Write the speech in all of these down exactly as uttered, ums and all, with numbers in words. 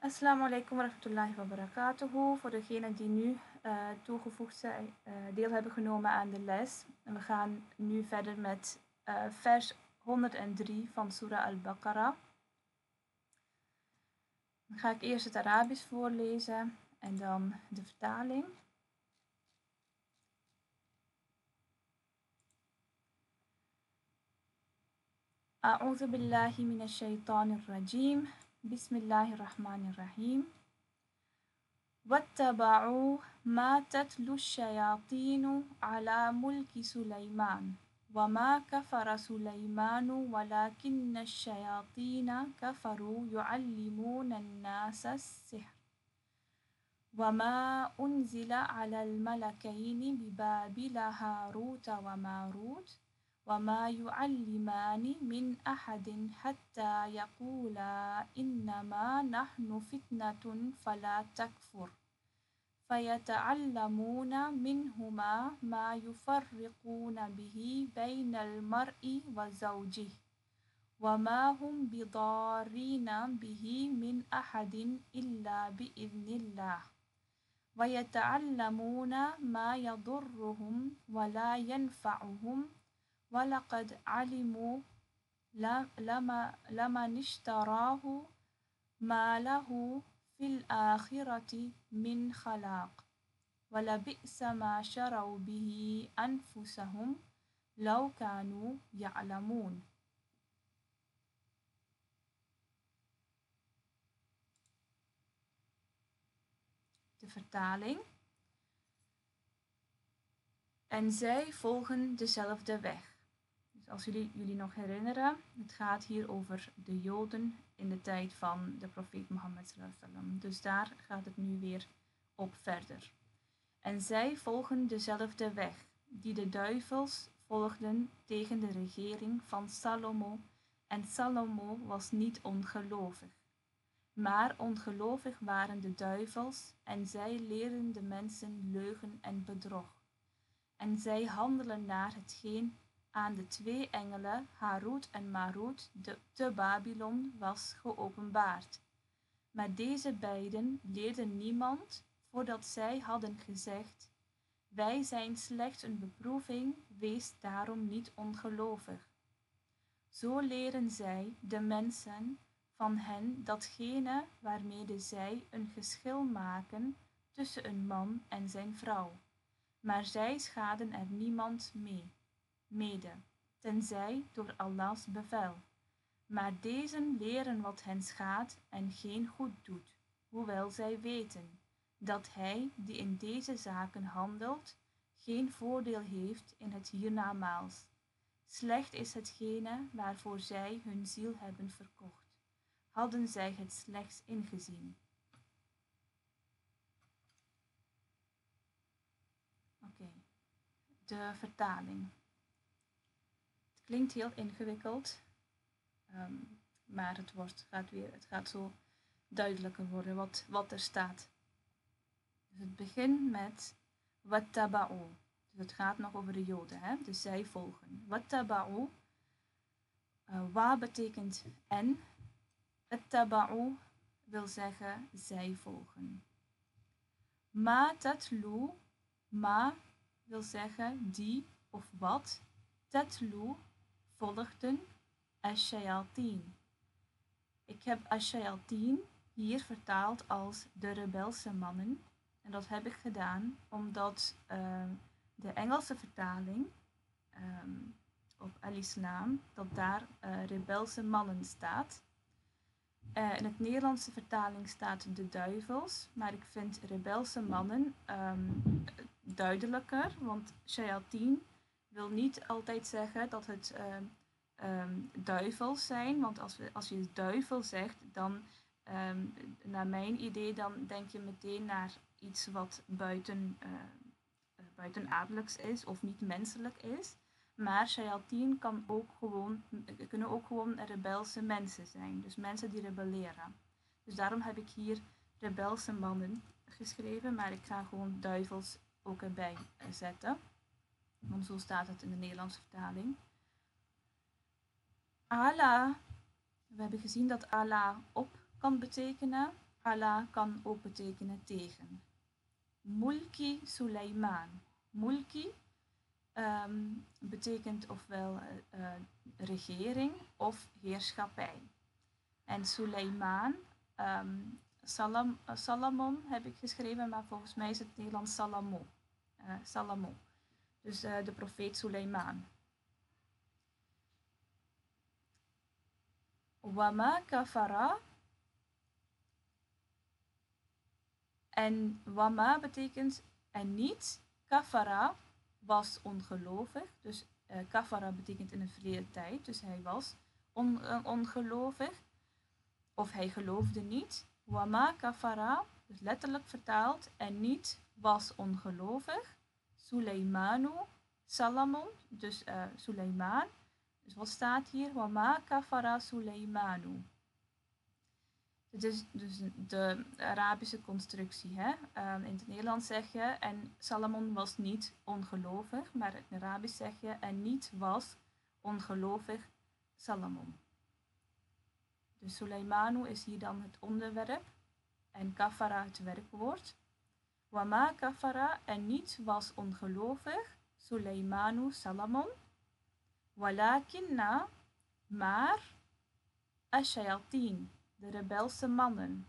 Assalamu alaikum wa rahmatullahi wa barakatuhu. Voor degenen die nu uh, toegevoegd zijn, uh, deel hebben genomen aan de les. En we gaan nu verder met uh, vers honderddrie van Surah Al-Baqarah. Dan ga ik eerst het Arabisch voorlezen en dan de vertaling. A'udhu billahi minash shaitanir rajim. Bismillahirrahmanirrahim. واتبعوا ما تتلو الشياطين على ملك سليمان وما كفر سليمان ولكن الشياطين كفروا يعلمون الناس السحر وما أنزل على الملكين ببابل هاروت وماروت وما يعلمان من أحد حتى يقولا إنما نحن فتنة فلا تكفر فيتعلمون منهما ما يفرقون به بين المرء وزوجه وما هم بضارين به من أحد إلا بإذن الله ويتعلمون ما يضرهم ولا ينفعهم ولقد علموا لما لمن اشتراه ما له في الآخرة من خلاق ولبئس ما شروا به أنفسهم لو كانوا يعلمون. De vertaling. En zij volgen dezelfde weg. Dus als jullie jullie nog herinneren, het gaat hier over de Joden in de tijd van de profeet Mohammed sallallahu alaihi wasallam. Dus daar gaat het nu weer op verder. En zij volgen dezelfde weg die de duivels volgden tegen de regering van Salomo. En Salomo was niet ongelovig. Maar ongelovig waren de duivels en zij leren de mensen leugen en bedrog. En zij handelen naar hetgeen aan de twee engelen, Harut en Marut, de, te Babylon was geopenbaard. Maar deze beiden leerden niemand voordat zij hadden gezegd, wij zijn slechts een beproeving, wees daarom niet ongelovig. Zo leren zij, de mensen, van hen datgene waarmee zij een geschil maken tussen een man en zijn vrouw. Maar zij schaden er niemand mee, mede, tenzij door Allahs bevel. Maar deze leren wat hen schaadt en geen goed doet, hoewel zij weten dat hij die in deze zaken handelt, geen voordeel heeft in het hiernamaals. Slecht is hetgene waarvoor zij hun ziel hebben verkocht, hadden zij het slechts ingezien. Oké, okay. De vertaling. Het klinkt heel ingewikkeld, um, maar het, wordt, gaat weer, het gaat zo duidelijker worden wat, wat er staat. Dus het begint met wattaba'u. Dus het gaat nog over de Joden, hè? Dus zij volgen. Wattaba'u, uh, wa betekent en. Attaba'u wil zeggen zij volgen. Ma tatlu, ma wil zeggen die of wat. Tatlu volgden ash-shayatin. Ik heb ash-shayatin hier vertaald als de rebelse mannen. En dat heb ik gedaan omdat uh, de Engelse vertaling um, op al-Islam, dat daar uh, rebelse mannen staat. Uh, in het Nederlandse vertaling staat de duivels, maar ik vind rebelse mannen um, duidelijker, want shayatin wil niet altijd zeggen dat het uh, um, duivels zijn, want als, we, als je duivel zegt, dan um, naar mijn idee, dan denk je meteen naar iets wat buiten, uh, uh, buitenaardelijks is of niet menselijk is. Maar shayatin kan ook gewoon, kunnen ook gewoon rebelse mensen zijn. Dus mensen die rebelleren. Dus daarom heb ik hier rebelse mannen geschreven. Maar ik ga gewoon duivels ook erbij zetten. Want zo staat het in de Nederlandse vertaling. Allah. We hebben gezien dat Allah op kan betekenen. ala kan ook betekenen tegen. Mulki Suleiman. Mulki um, betekent ofwel uh, regering of heerschappij. En Suleiman, um, Salam, uh, Salamon heb ik geschreven, maar volgens mij is het Nederlands Salamo. Uh, Salamo. Dus uh, de profeet Suleiman. Wama kafara. En wama betekent en niet. Kafara was ongelovig. Dus uh, kafara betekent in een verleden tijd. Dus hij was on, uh, ongelovig. Of hij geloofde niet. Wama kafara, dus letterlijk vertaald, en niet was ongelovig. Suleimanu, Salamon, dus uh, Suleiman. Dus wat staat hier? Wama kafara Suleimanu. Het is dus de Arabische constructie. Hè? Um, in het Nederlands zeg je, en Salomon was niet ongelovig, maar in het Arabisch zeg je, en niet was ongelovig Salomon. Dus Suleimanu is hier dan het onderwerp en kafara het werkwoord. Wama kafara, en niet was ongelovig Suleimanu Salomon. Walakinna, maar ash-shayatin, de rebelse mannen.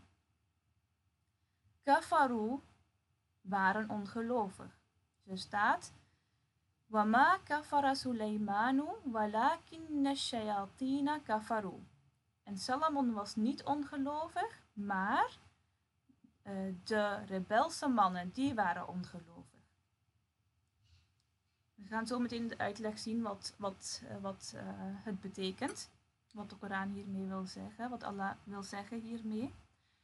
Kafaru, waren ongelovig. Zo staat, Wama kafara Suleimanu, walakinna ash-shayatina kafaru. En Salomon was niet ongelovig, maar uh, de rebelse mannen, die waren ongelovig. We gaan zo meteen de uitleg zien wat, wat, uh, wat uh, het betekent. Wat de Koran hiermee wil zeggen, wat Allah wil zeggen hiermee.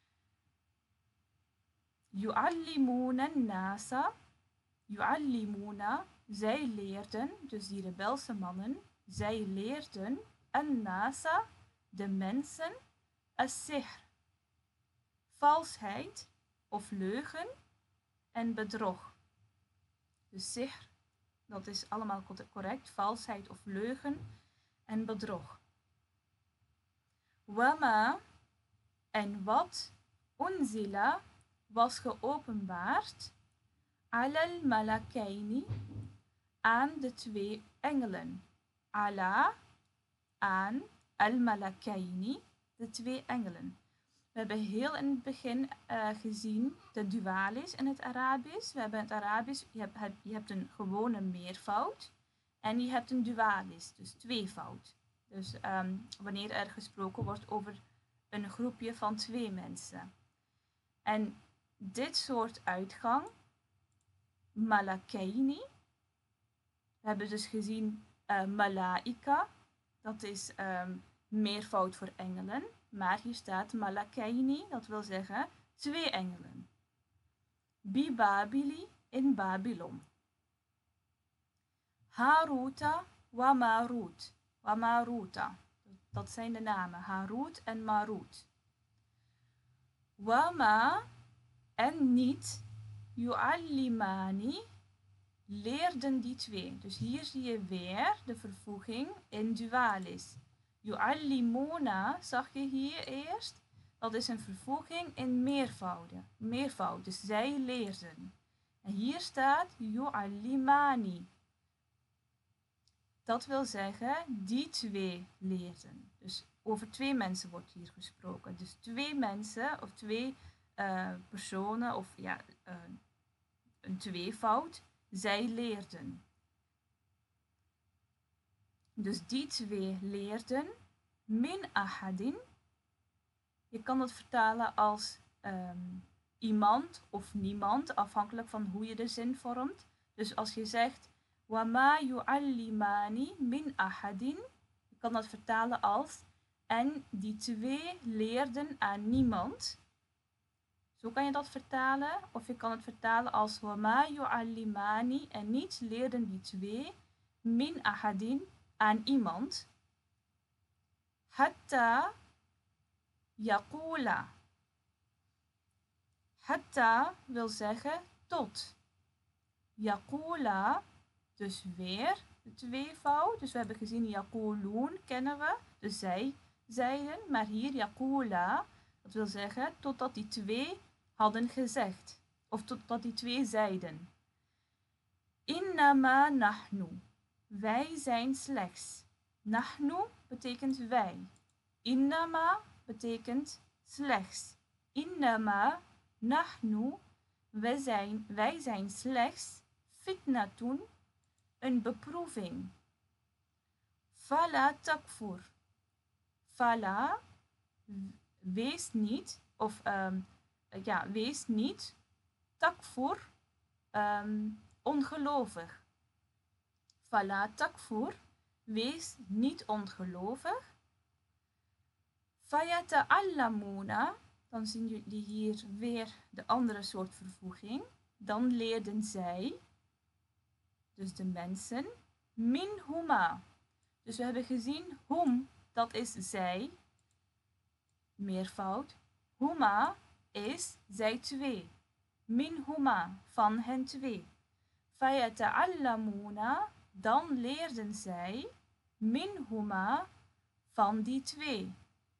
Yu'allimuna nasa, yu'allimuna, zij leerden, dus die rebelse mannen, zij leerden an nasa, de mensen, as-sihr, valsheid of leugen en bedrog. Dus sihr, dat is allemaal correct, valsheid of leugen en bedrog. Wama, en wat, unzila, was geopenbaard, alal malakaini, aan de twee engelen. Ala, aan, al-malakaini, de twee engelen. We hebben heel in het begin uh, gezien de dualis in het Arabisch. We hebben in het Arabisch, je hebt, je hebt een gewone meervoud en je hebt een dualis, dus tweevoud. Dus um, wanneer er gesproken wordt over een groepje van twee mensen. En dit soort uitgang, malakaini, we hebben dus gezien uh, malaika, dat is um, meervoud voor engelen, maar hier staat malakaini, dat wil zeggen twee engelen. Bi Babili, in Babylon. Haruta wa Marut, wa Maruta, dat zijn de namen, Harut en Marut. Wama, en niet, yu'allimani, leerden die twee. Dus hier zie je weer de vervoeging in dualis. Yu'allimuna zag je hier eerst. Dat is een vervoeging in meervouden. Meervoud, dus zij leerden. En hier staat yu'allimani. Dat wil zeggen, die twee leerden. Dus over twee mensen wordt hier gesproken. Dus twee mensen of twee uh, personen of ja, uh, een tweevoud. Zij leerden. Dus die twee leerden min ahadin. Je kan dat vertalen als um, iemand of niemand, afhankelijk van hoe je de zin vormt. Dus als je zegt wama yu'allimani min ahadin, je kan dat vertalen als en die twee leerden aan niemand. Zo kan je dat vertalen. Of je kan het vertalen als wama yu'allimani en niet leerden die twee min ahadin aan iemand. Hatta yaqula. Hatta wil zeggen tot. Yaqula, dus weer de tweevoud. Dus we hebben gezien yaqulun, kennen we. Dus zij zeiden, maar hier yaqula, Dat wil zeggen, totdat die twee hadden gezegd. Of totdat die twee zeiden. Innama nahnu. Wij zijn slechts. Nahnu betekent wij. Innama betekent slechts. Innama nahnu. Wij zijn, wij zijn slechts. Fitnatun. Een beproeving. Fala takfur. Fala. Wees niet. Of um, ja, wees niet. Takfur. Um, ongelovig. Fala takfur. Wees niet ongelovig. Fayata'allamuna. Dan zien jullie hier weer de andere soort vervoeging. Dan leerden zij, dus de mensen, min huma. Dus we hebben gezien, hum, dat is zij, meervoud. Huma is zij twee. Min huma, van hen twee. Fayata'allamuna, dan leerden zij, min huma, van die twee.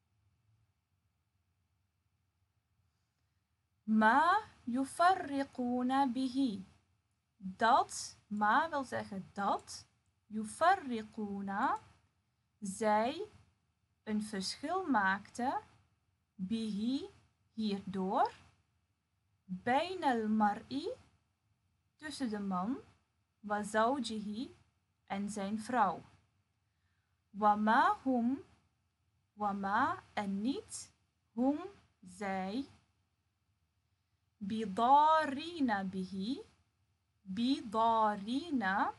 Ma yufarriquna bihi. Dat, ma wil zeggen dat, yufarriquna, zij een verschil maakte, bihi, hierdoor, bainal mar'i, tussen de man, wa zawjihi, en zijn vrouw. Wama hum, wama en niet, hum, zij, bidarina bihi, bidarina,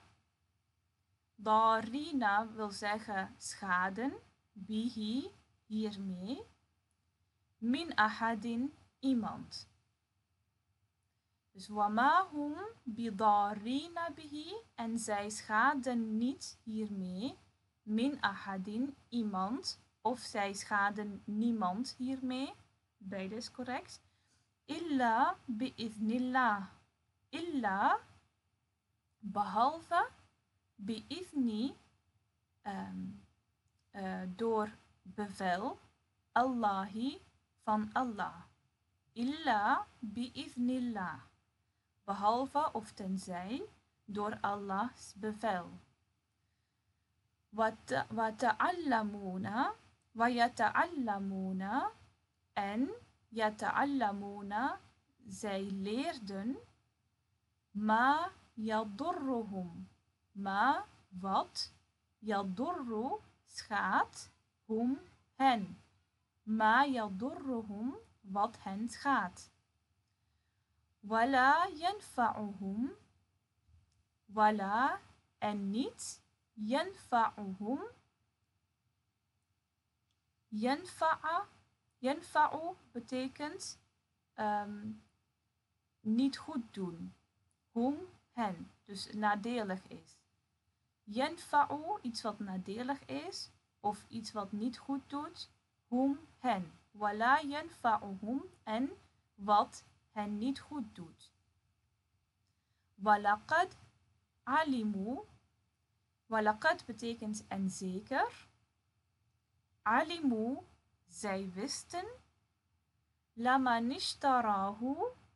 darina wil zeggen schaden, bihi, hiermee, min ahadin, iemand. Dus wama hum bidarina bihi, en zij schaden niet hiermee, min ahadin, iemand, of zij schaden niemand hiermee, beide is correct. Illa bi'ithnillah. Illa, behalve, bi'ithni, um, uh, door bevel, Allahi, van Allah. Illa bi'ithnillah. Behalve of tenzij, door Allahs bevel. Wa ta'allamuna, wa yata'allamuna, en yata'allamuna, zij leerden, ma yadurruhum, ma wat, yadurru, schaadt, hum, hen, ma yadurruhum, wat hen schaadt. Wala yanfa'uhum, wala en niet, yanfa'uhum, yanfa'a, yanfa'u betekent um, niet goed doen. Hum, hen, dus nadelig is. Yanfa'u, iets wat nadelig is, of iets wat niet goed doet. Hum, hen. Wala yanfa'uhum, en wat hen niet goed doet. Walaqad alimu, walaqad betekent en zeker. Alimu, zij wisten. Laman ishtarahu,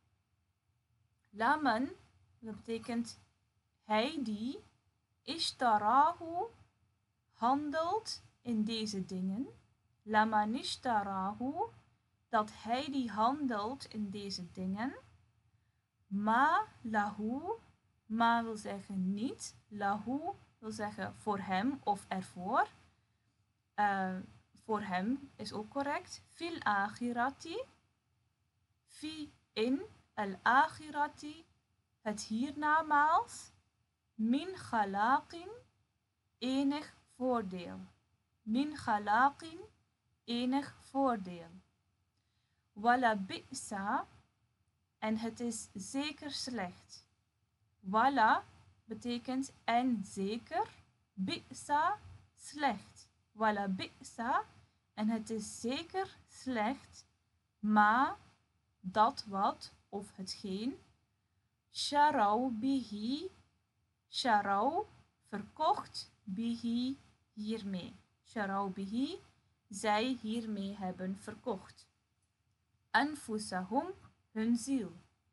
laman, dat betekent hij die, ishtarahu, handelt in deze dingen. Laman ishtarahu, dat hij die handelt in deze dingen. Ma lahu, ma wil zeggen niet, lahu wil zeggen voor hem of ervoor. Uh, voor hem is ook correct. Fil akhirati, fi in al akhirati, het hiernamaals, min khalaqin, enig voordeel. Min khalaqin, enig voordeel. Wala bi'sa, en het is zeker slecht. Wala betekent en zeker, bi'sa, slecht. Wala bi'sa, en het is zeker slecht, ma, dat wat, of hetgeen, sharau bihi, sharau, verkocht, bihi, hiermee. Sharau bihi, zij hiermee hebben verkocht. Anfusahum, hun ziel.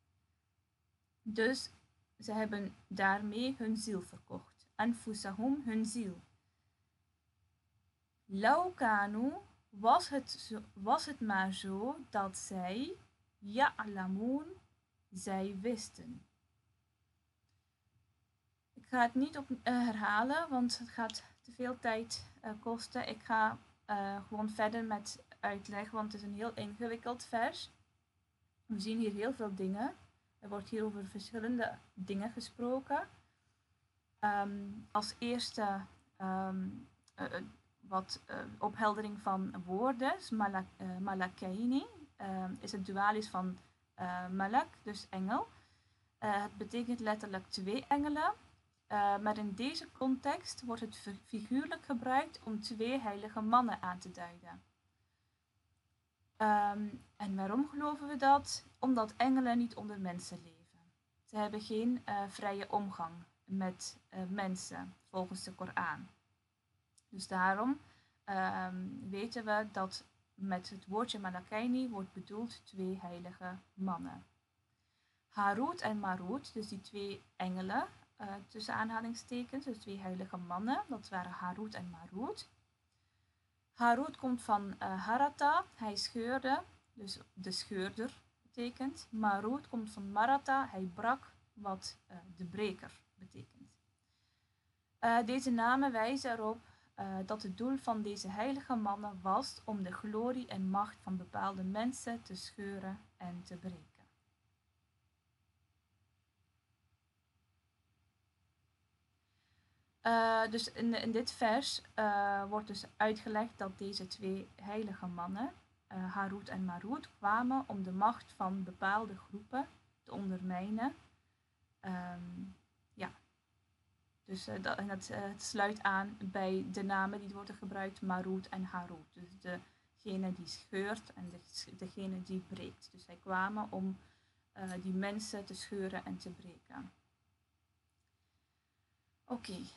Dus ze hebben daarmee hun ziel verkocht. Anfusahum, hun ziel. Laukanu, was het, was het maar zo dat zij, ya'lamoon, zij wisten. Ik ga het niet op, uh, herhalen, want het gaat te veel tijd uh, kosten. Ik ga uh, gewoon verder met uitleg, want het is een heel ingewikkeld vers. We zien hier heel veel dingen. Er wordt hier over verschillende dingen gesproken. Um, als eerste um, uh, wat uh, opheldering van woorden, is malak, uh, malakaini, uh, is het dualis van uh, malak, dus engel. Uh, het betekent letterlijk twee engelen. Uh, maar in deze context wordt het figuurlijk gebruikt om twee heilige mannen aan te duiden. Um, en waarom geloven we dat? Omdat engelen niet onder mensen leven. Ze hebben geen uh, vrije omgang met uh, mensen, volgens de Koran. Dus daarom um, weten we dat met het woordje Malakaini wordt bedoeld twee heilige mannen. Harut en Marut, dus die twee engelen, uh, tussen aanhalingstekens, dus twee heilige mannen, dat waren Harut en Marut. Harut komt van uh, Harata, hij scheurde, dus de scheurder betekent. Marut komt van Marata, hij brak, wat uh, de breker betekent. Uh, deze namen wijzen erop uh, dat het doel van deze heilige mannen was om de glorie en macht van bepaalde mensen te scheuren en te breken. Uh, dus in, in dit vers uh, wordt dus uitgelegd dat deze twee heilige mannen, uh, Harut en Marut, kwamen om de macht van bepaalde groepen te ondermijnen. Um, ja, dus uh, dat, en dat, uh, het sluit aan bij de namen die worden gebruikt, Marut en Harut. Dus degene die scheurt en de, degene die breekt. Dus zij kwamen om uh, die mensen te scheuren en te breken. Oké. Okay.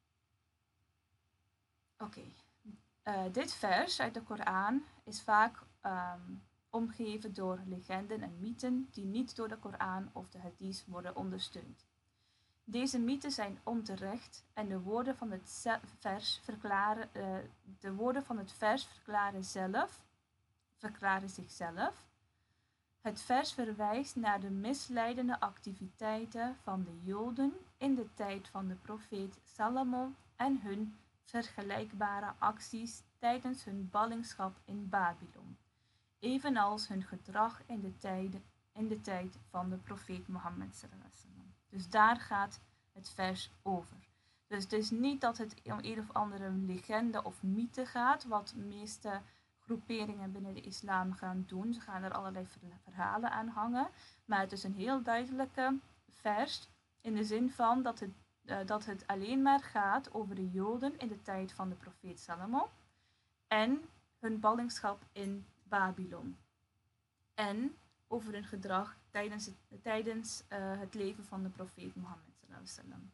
Oké, okay. uh, dit vers uit de Koran is vaak um, omgeven door legenden en mythen die niet door de Koran of de hadith worden ondersteund. Deze mythen zijn onterecht en de woorden van het vers verklaren, uh, de woorden van het vers verklaren zelf, verklaren zichzelf. Het vers verwijst naar de misleidende activiteiten van de Joden in de tijd van de profeet Salomo en hun vergelijkbare acties tijdens hun ballingschap in Babylon, evenals hun gedrag in de, tijde, in de tijd van de profeet Mohammed sallallahu alaihi wasallam. Dus daar gaat het vers over. Dus het is niet dat het om een of andere legende of mythe gaat, wat de meeste groeperingen binnen de islam gaan doen. Ze gaan er allerlei verhalen aan hangen, maar het is een heel duidelijke vers in de zin van dat het Uh, dat het alleen maar gaat over de Joden in de tijd van de profeet Salomo en hun ballingschap in Babylon. En over hun gedrag tijdens het, tijdens, uh, het leven van de profeet Mohammed sallallahu alaihi wasallam.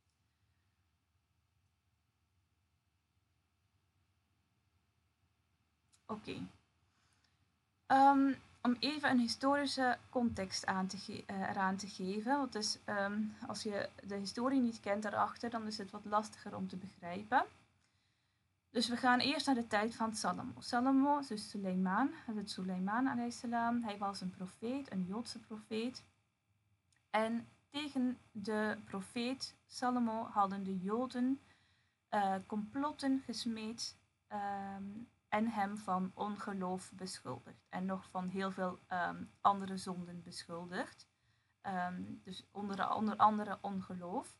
Oké. Okay. Um, om even een historische context aan te ge- uh, eraan te geven. Want dus, um, als je de historie niet kent daarachter, dan is het wat lastiger om te begrijpen. Dus we gaan eerst naar de tijd van Salomo. Salomo, dus Suleiman, het Suleiman alayhi salam. Hij was een profeet, een Joodse profeet. En tegen de profeet Salomo hadden de Joden uh, complotten gesmeed um, en hem van ongeloof beschuldigd. En nog van heel veel um, andere zonden beschuldigd. Um, dus onder, onder andere ongeloof.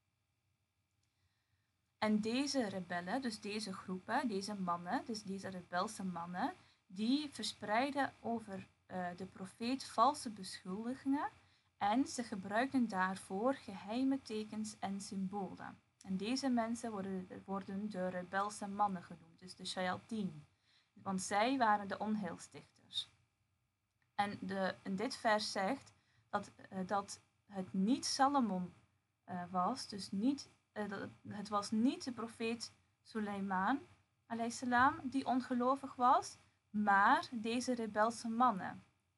En deze rebellen, dus deze groepen, deze mannen, dus deze rebelse mannen, die verspreiden over uh, de profeet valse beschuldigingen en ze gebruiken daarvoor geheime tekens en symbolen. En deze mensen worden, worden de rebelse mannen genoemd, dus de shayateen, want zij waren de onheilstichters. En, de, en dit vers zegt dat, uh, dat het niet Salomon uh, was, dus niet Uh, het was niet de profeet Suleiman alayhi salam die ongelovig was, maar deze rebelse mannen.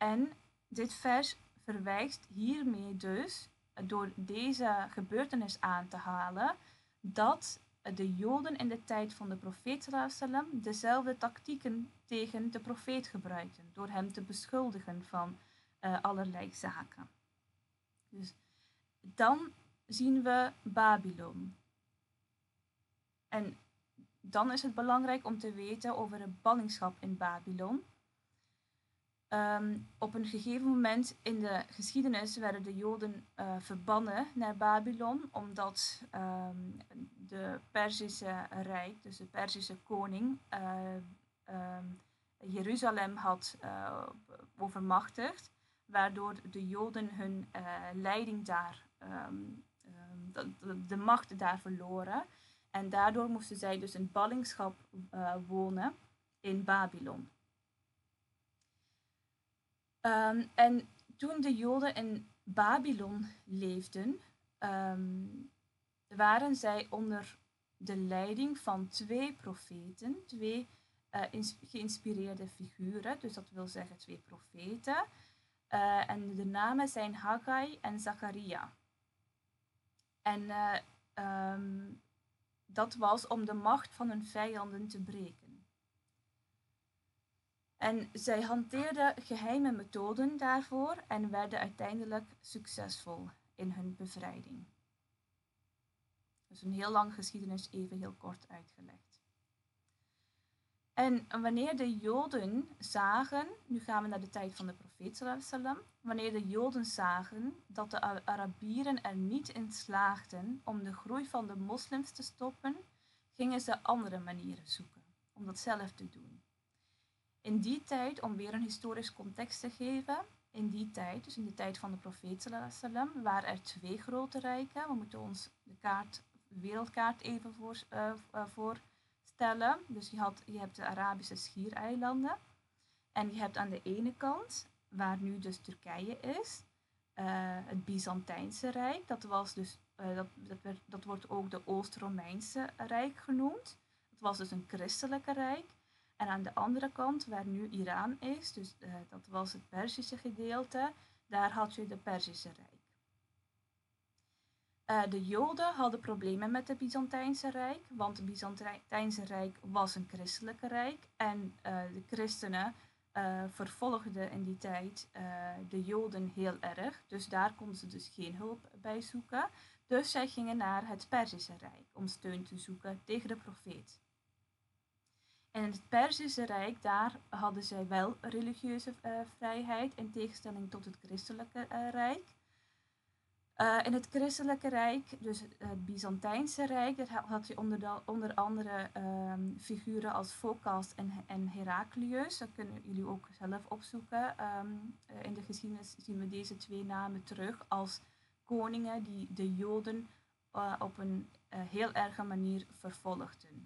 En dit vers verwijst hiermee dus, door deze gebeurtenis aan te halen, dat de Joden in de tijd van de profeet sallam dezelfde tactieken tegen de profeet gebruikten, door hem te beschuldigen van uh, allerlei zaken. Dus dan zien we Babylon. En dan is het belangrijk om te weten over de ballingschap in Babylon. Um, op een gegeven moment in de geschiedenis werden de Joden uh, verbannen naar Babylon, omdat um, de Perzische Rijk, dus de Perzische koning, uh, um, Jeruzalem had uh, overmachtigd, waardoor de Joden hun uh, leiding daar, um, um, de, de macht daar verloren. En daardoor moesten zij dus in ballingschap uh, wonen in Babylon. Um, en toen de Joden in Babylon leefden, um, waren zij onder de leiding van twee profeten, twee uh, geïnspireerde figuren, dus dat wil zeggen twee profeten. Uh, en de namen zijn Haggai en Zacharia. En uh, um, dat was om de macht van hun vijanden te breken. En zij hanteerden geheime methoden daarvoor en werden uiteindelijk succesvol in hun bevrijding. Dus een heel lange geschiedenis, even heel kort uitgelegd. En wanneer de Joden zagen, nu gaan we naar de tijd van de profeet sallam, wanneer de Joden zagen dat de Arabieren er niet in slaagden om de groei van de moslims te stoppen, gingen ze andere manieren zoeken om dat zelf te doen. In die tijd, om weer een historisch context te geven, in die tijd, dus in de tijd van de profeet sallam, waren er twee grote rijken. We moeten ons de kaart, wereldkaart even voor, uh, uh, voorstellen. Dus je, had, je hebt de Arabische Schiereilanden. En je hebt aan de ene kant, waar nu dus Turkije is, uh, het Byzantijnse Rijk. Dat, was dus, uh, dat, dat, werd, dat wordt ook de Oost-Romeinse Rijk genoemd. Dat was dus een christelijke rijk. En aan de andere kant, waar nu Iran is, dus uh, dat was het Perzische gedeelte, daar had je de Perzische Rijk. Uh, de Joden hadden problemen met het Byzantijnse Rijk, want het Byzantijnse Rijk was een christelijke rijk en uh, de christenen uh, vervolgden in die tijd uh, de Joden heel erg, dus daar konden ze dus geen hulp bij zoeken. Dus zij gingen naar het Perzische Rijk om steun te zoeken tegen de profeet. En in het Perzische Rijk, daar hadden zij wel religieuze uh, vrijheid in tegenstelling tot het christelijke uh, Rijk. Uh, in het christelijke Rijk, dus het uh, Byzantijnse Rijk, daar had je onder, de, onder andere um, figuren als Phocas en, en Heraclius. Dat kunnen jullie ook zelf opzoeken. Um, uh, in de geschiedenis zien we deze twee namen terug als koningen die de Joden uh, op een uh, heel erge manier vervolgden.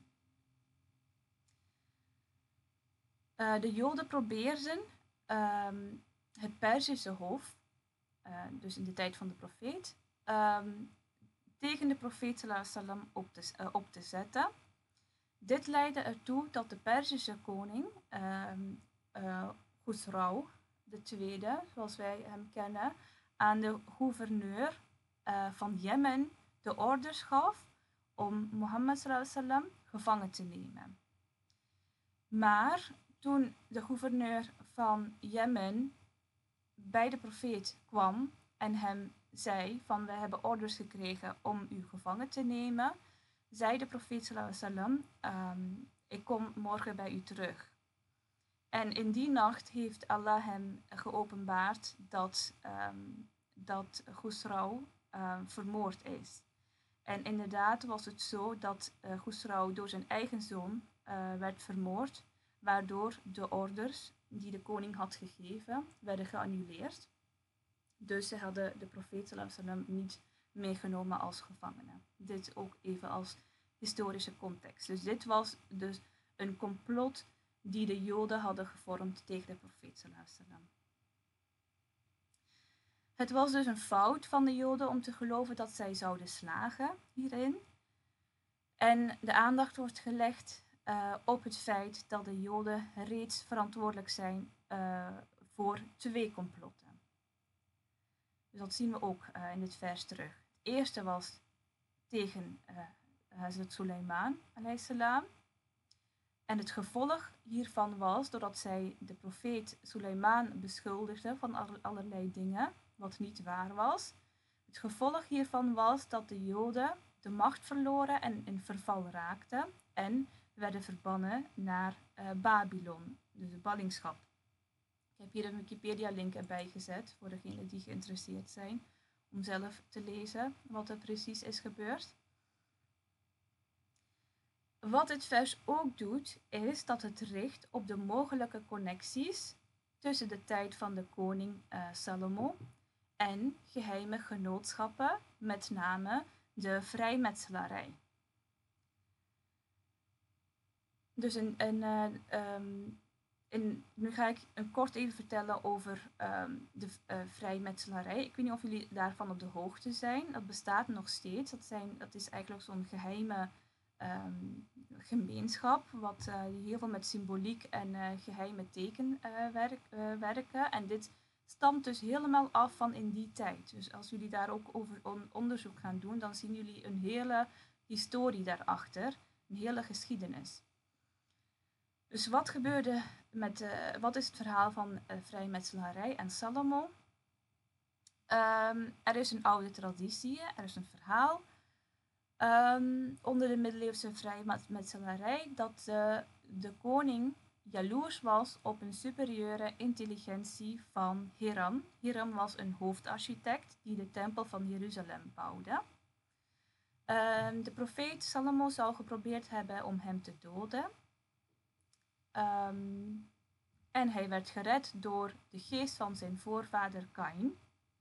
Uh, de Joden probeerden um, het Perzische hof, uh, dus in de tijd van de profeet, um, tegen de profeet sallam op te, uh, op te zetten. Dit leidde ertoe dat de Perzische koning, um, uh, Khusrau de Tweede, zoals wij hem kennen, aan de gouverneur uh, van Jemen de orders gaf om Mohammed sallam gevangen te nemen. Maar toen de gouverneur van Jemen bij de profeet kwam en hem zei van we hebben orders gekregen om u gevangen te nemen, zei de profeet sallallahu alaihi wasallam, um, ik kom morgen bij u terug. En in die nacht heeft Allah hem geopenbaard dat, um, dat Khusrau um, vermoord is. En inderdaad was het zo dat uh, Khusrau door zijn eigen zoon uh, werd vermoord, waardoor de orders die de koning had gegeven werden geannuleerd. Dus ze hadden de profeet sallallahu alaihi wasallam niet meegenomen als gevangene. Dit ook even als historische context. Dus dit was dus een complot die de Joden hadden gevormd tegen de profeet sallallahu alaihi wasallam. Het was dus een fout van de Joden om te geloven dat zij zouden slagen hierin. En de aandacht wordt gelegd uh, op het feit dat de Joden reeds verantwoordelijk zijn uh, voor twee complotten. Dus dat zien we ook uh, in dit vers terug. Het eerste was tegen uh, Hazrat Suleiman alayhi salam. En het gevolg hiervan was, doordat zij de profeet Suleiman beschuldigde van allerlei dingen, wat niet waar was. Het gevolg hiervan was dat de Joden de macht verloren en in verval raakten en werden verbannen naar uh, Babylon, dus de ballingschap. Ik heb hier een Wikipedia-link erbij gezet voor degenen die geïnteresseerd zijn om zelf te lezen wat er precies is gebeurd. Wat het vers ook doet, is dat het richt op de mogelijke connecties tussen de tijd van de koning uh, Salomo en geheime genootschappen, met name de vrijmetselarij. Dus in, in, uh, um, in, nu ga ik een kort even vertellen over um, de uh, vrijmetselarij. Ik weet niet of jullie daarvan op de hoogte zijn. Dat bestaat nog steeds. Dat, zijn, dat is eigenlijk zo'n geheime um, gemeenschap, wat uh, heel veel met symboliek en uh, geheime teken uh, werk, uh, werken. En dit stamt dus helemaal af van in die tijd. Dus als jullie daar ook over on- onderzoek gaan doen, dan zien jullie een hele historie daarachter, een hele geschiedenis. Dus wat gebeurde met, uh, wat is het verhaal van uh, vrijmetselarij en Salomo? Um, er is een oude traditie, er is een verhaal um, onder de middeleeuwse vrijmetselarij dat uh, de koning jaloers was op een superieure intelligentie van Hiram. Hiram was een hoofdarchitect die de tempel van Jeruzalem bouwde. Um, de profeet Salomo zou geprobeerd hebben om hem te doden. Um, en hij werd gered door de geest van zijn voorvader Kain,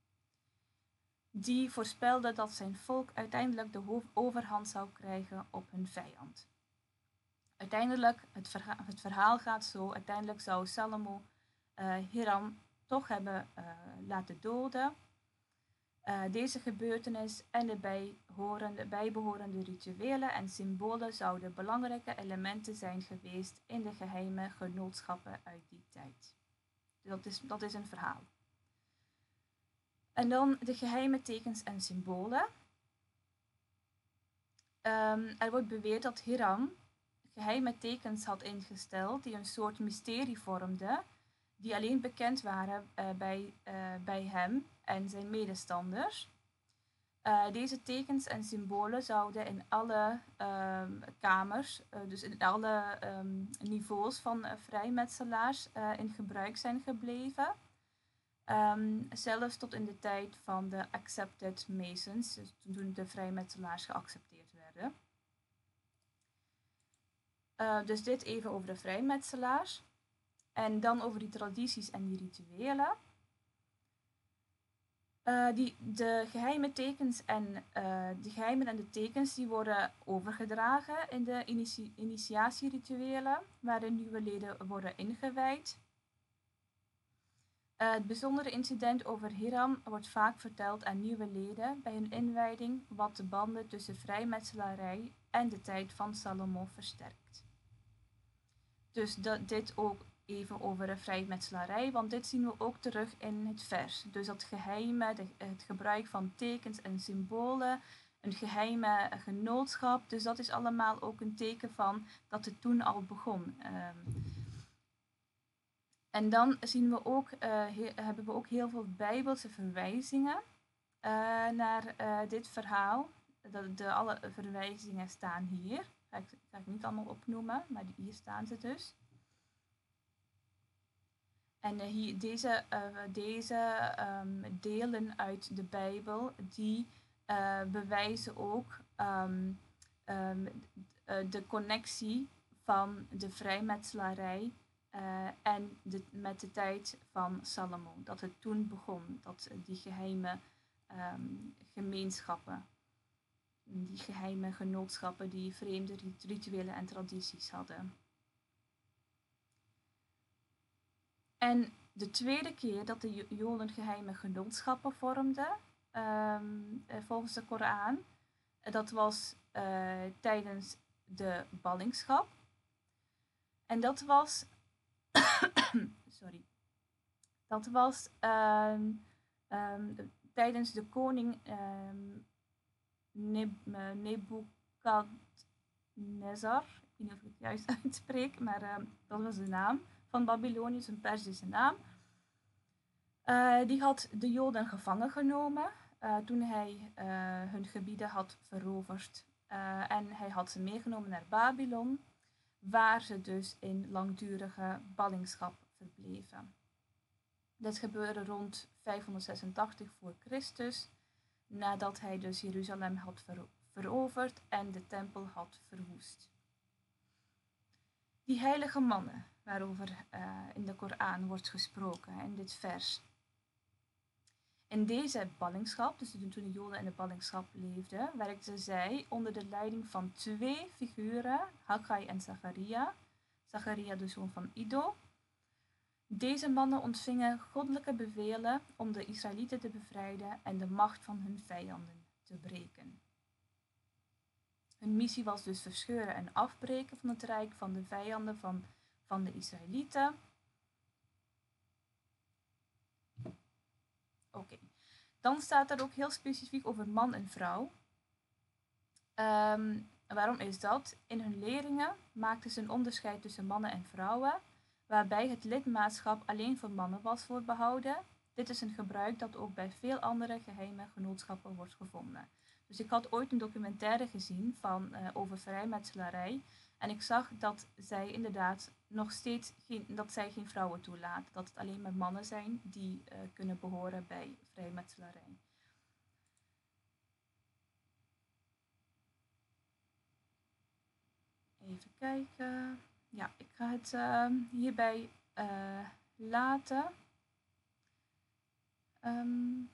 die voorspelde dat zijn volk uiteindelijk de overhand zou krijgen op hun vijand. Uiteindelijk, het, verha- het verhaal gaat zo, uiteindelijk zou Salomo uh, Hiram toch hebben uh, laten doden. Uh, deze gebeurtenis en de bijhorende, bijbehorende rituelen en symbolen zouden belangrijke elementen zijn geweest in de geheime genootschappen uit die tijd. Dat is, dat is een verhaal. En dan de geheime tekens en symbolen. Um, er wordt beweerd dat Hiram geheime tekens had ingesteld die een soort mysterie vormden, die alleen bekend waren uh, bij, uh, bij hem en zijn medestanders. Uh, deze tekens en symbolen zouden in alle um, kamers, uh, dus in alle um, niveaus van uh, vrijmetselaars uh, in gebruik zijn gebleven. Um, zelfs tot in de tijd van de accepted masons, dus toen de vrijmetselaars geaccepteerd werden. Uh, dus dit even over de vrijmetselaars. En dan over die tradities en die rituelen. Uh, die, de geheime tekens en uh, de geheimen en de tekens die worden overgedragen in de initie, initiatierituelen, waarin nieuwe leden worden ingewijd. Uh, het bijzondere incident over Hiram wordt vaak verteld aan nieuwe leden bij hun inwijding, wat de banden tussen vrijmetselarij en de tijd van Salomo versterkt. Dus dat, dit ook even over de vrijmetselarij, want dit zien we ook terug in het vers. Dus dat geheime, de, het gebruik van tekens en symbolen, een geheime genootschap, dus dat is allemaal ook een teken van dat het toen al begon. Um, en dan zien we ook, uh, he, hebben we ook heel veel bijbelse verwijzingen uh, naar uh, dit verhaal. De, de, alle verwijzingen staan hier. Ga ik, ga ik niet allemaal opnoemen, maar hier staan ze dus. En uh, hier, deze, uh, deze um, delen uit de Bijbel, die uh, bewijzen ook um, um, de connectie van de vrijmetselarij uh, en de, met de tijd van Salomo. Dat het toen begon, dat uh, die geheime um, gemeenschappen, die geheime genootschappen, die vreemde rituelen en tradities hadden. En de tweede keer dat de Joden geheime genootschappen vormden, um, volgens de Koran, dat was uh, tijdens de ballingschap. En dat was, sorry, Dat was ehm, ehm, de- tijdens de koning ehm, Neb- eh, Nebukadnezar. Ik weet niet of ik het juist uitspreek, maar ehm, dat was de naam van Babylonië, een Perzische naam. Uh, die had de Joden gevangen genomen uh, toen hij uh, hun gebieden had veroverd. Uh, en hij had ze meegenomen naar Babylon, waar ze dus in langdurige ballingschap verbleven. Dit gebeurde rond vijfhonderdzesentachtig voor Christus, nadat hij dus Jeruzalem had vero- veroverd en de tempel had verwoest. Die heilige mannen, waarover uh, in de Koran wordt gesproken, in dit vers. In deze ballingschap, dus toen de Joden in de ballingschap leefden, werkten zij onder de leiding van twee figuren, Haggai en Zacharia. Zacharia de zoon van Ido. Deze mannen ontvingen goddelijke bevelen om de Israëlieten te bevrijden en de macht van hun vijanden te breken. Hun missie was dus verscheuren en afbreken van het rijk van de vijanden van, van de Israëlieten. Oké. Okay. Dan staat er ook heel specifiek over man en vrouw. Um, waarom is dat? In hun leringen maakten ze een onderscheid tussen mannen en vrouwen, waarbij het lidmaatschap alleen voor mannen was voorbehouden. Dit is een gebruik dat ook bij veel andere geheime genootschappen wordt gevonden. Dus ik had ooit een documentaire gezien van, uh, over vrijmetselarij en ik zag dat zij inderdaad nog steeds geen, dat zij geen vrouwen toelaten. Dat het alleen maar mannen zijn die uh, kunnen behoren bij vrijmetselarij. Even kijken. Ja, ik ga het uh, hierbij uh, laten. Um,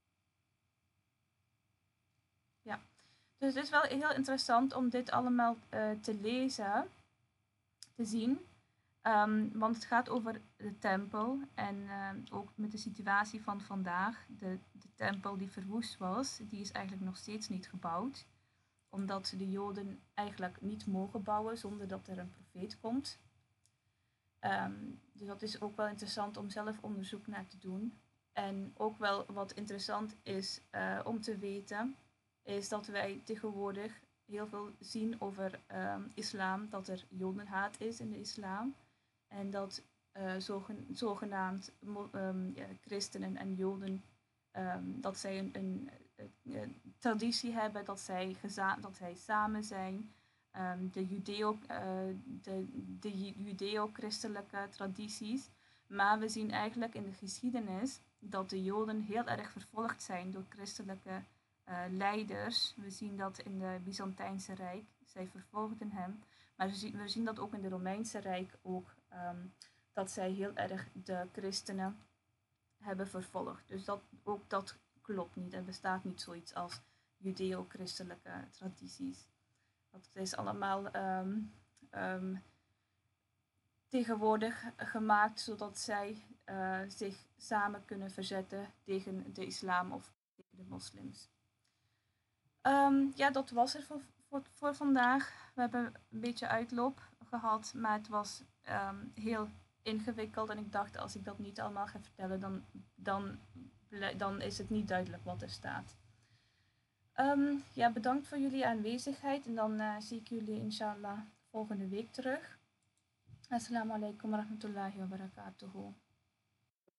ja, dus het is wel heel interessant om dit allemaal uh, te lezen, te zien. Um, want het gaat over de tempel en uh, ook met de situatie van vandaag. De, de tempel die verwoest was, die is eigenlijk nog steeds niet gebouwd. Omdat de Joden eigenlijk niet mogen bouwen zonder dat er een profeet komt. Um, dus dat is ook wel interessant om zelf onderzoek naar te doen. En ook wel wat interessant is uh, om te weten, is dat wij tegenwoordig heel veel zien over um, islam, dat er jodenhaat is in de islam. En dat uh, zogen, zogenaamd um, ja, christenen en joden, um, dat zij een, een, een, een traditie hebben, dat zij, geza- dat zij samen zijn. Um, de, Judeo, uh, de, de Judeo-christelijke tradities. Maar we zien eigenlijk in de geschiedenis dat de Joden heel erg vervolgd zijn door christelijke uh, leiders. We zien dat in het Byzantijnse Rijk, zij vervolgden hem. Maar we zien, we zien dat ook in het Romeinse Rijk ook, um, dat zij heel erg de christenen hebben vervolgd. Dus dat, ook dat klopt niet. Er bestaat niet zoiets als Judeo-christelijke tradities. Dat is allemaal um, um, tegenwoordig gemaakt zodat zij uh, zich samen kunnen verzetten tegen de islam of tegen de moslims. Um, ja, dat was er voor, voor, voor vandaag. We hebben een beetje uitloop gehad, maar het was um, heel ingewikkeld. En ik dacht, als ik dat niet allemaal ga vertellen, dan, dan, dan is het niet duidelijk wat er staat. Um, ja, bedankt voor jullie aanwezigheid en dan uh, zie ik jullie inshallah volgende week terug. Assalamu alaikum wa rahmatullahi wa barakatuhu.